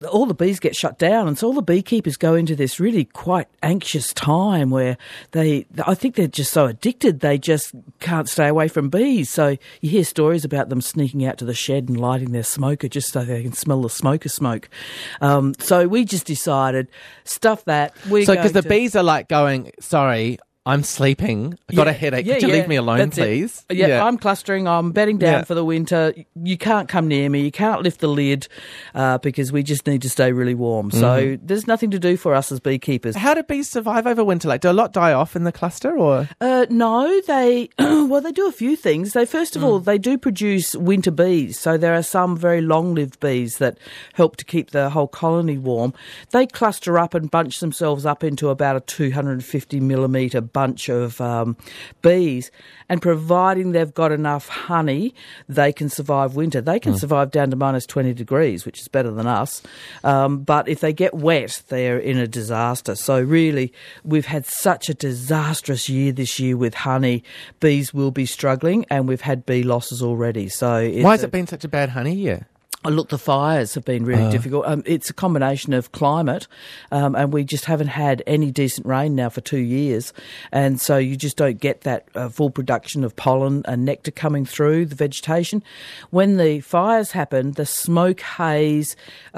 all the bees get shut down, and so all the beekeepers go into this really quite anxious time where I think they're just so addicted they just can't stay away from bees. So you hear stories about them sneaking out to the shed and lighting their smoker just so they can smell the smoker smoke. So we just decided, stuff that. Because the bees are like going, sorry, I'm sleeping. I've got a headache. Could you leave me alone, please? Yeah, I'm clustering. I'm bedding down for the winter. You can't come near me. You can't lift the lid because we just need to stay really warm. So there's nothing to do for us as beekeepers. How do bees survive over winter? Like, do a lot die off in the cluster, or? No, they they do a few things. First of all, they do produce winter bees. So there are some very long-lived bees that help to keep the whole colony warm. They cluster up and bunch themselves up into about a 250 millimetre bunch of bees, and providing they've got enough honey, they can survive winter. They can survive down to minus 20 degrees, which is better than us. But if they get wet, they're in a disaster. So really, we've had such a disastrous year this year with honey. Bees will be struggling, and we've had bee losses already. So why has it been such a bad honey year? Look, the fires have been really difficult. It's a combination of climate, and we just haven't had any decent rain now for 2 years. And so you just don't get that full production of pollen and nectar coming through the vegetation. When the fires happened, the smoke haze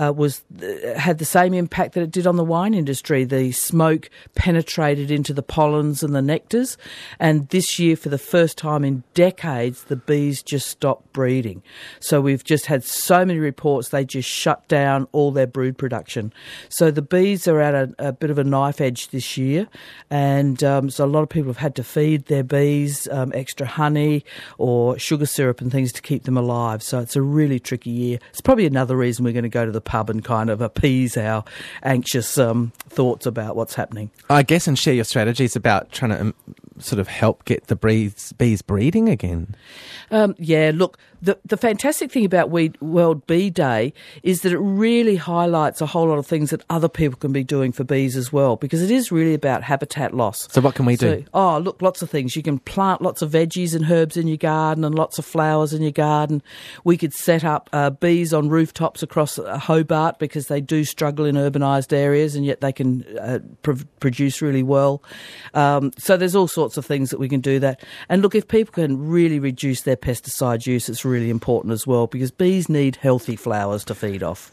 had the same impact that it did on the wine industry. The smoke penetrated into the pollens and the nectars. And this year, for the first time in decades, the bees just stopped breeding. So we've just had so many reports they just shut down all their brood production. So the bees are at a bit of a knife edge this year, and so a lot of people have had to feed their bees extra honey or sugar syrup and things to keep them alive. So it's a really tricky year. It's probably another reason we're going to go to the pub and kind of appease our anxious thoughts about what's happening. I guess, and share your strategies about trying to sort of help get the bees breeding again. Look, the fantastic thing about World Bee Day is that it really highlights a whole lot of things that other people can be doing for bees as well, because it is really about habitat loss. So what can we do? Look, lots of things. You can plant lots of veggies and herbs in your garden and lots of flowers in your garden. We could set up bees on rooftops across Hobart, because they do struggle in urbanised areas and yet they can produce really well. So there's all sorts of things that we can do that. And look, if people can really reduce their pesticide use, it's really important as well, because bees need healthy flowers to feed off.